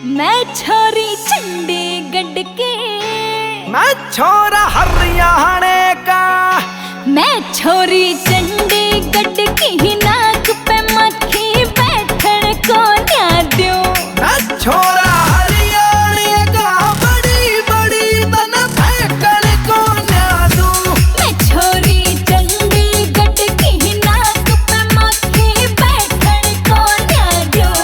मैं छोरी चंडीगढ़ की, मैं छोरा हरियाणे का, मैं छोरी चंडीगढ़ की, नाक पे मक्खी बैठन को न्या दूं। मैं छोरा हरियाणे का, बड़ी बड़ी तन फेंकन को न्या दूं। मैं छोरी चंडीगढ़ की, नाक पे मक्खी बैठन को न्या दूं।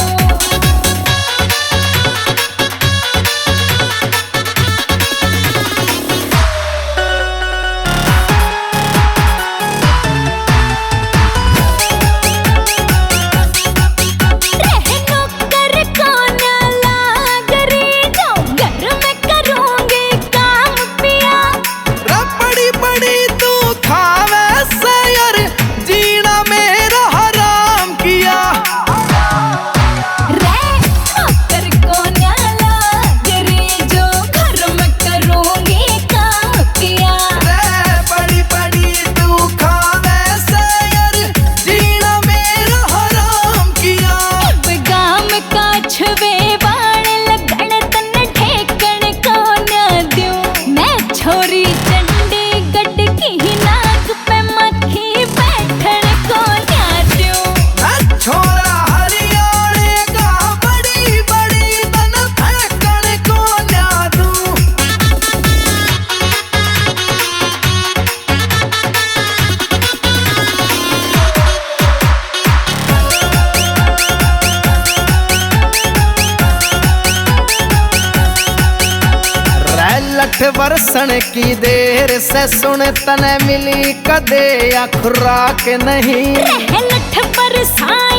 छोरी चंडीगढ़ की, नाक पे मक्खी बैठन को न्या दूं। मैं छोरा हरियाणे का, बड़ी बड़ी तन फेंकन को न्या दूं। लठ बरसण की देर से सुन तने मिली कदे या खुराक नहीं। लठ बरसा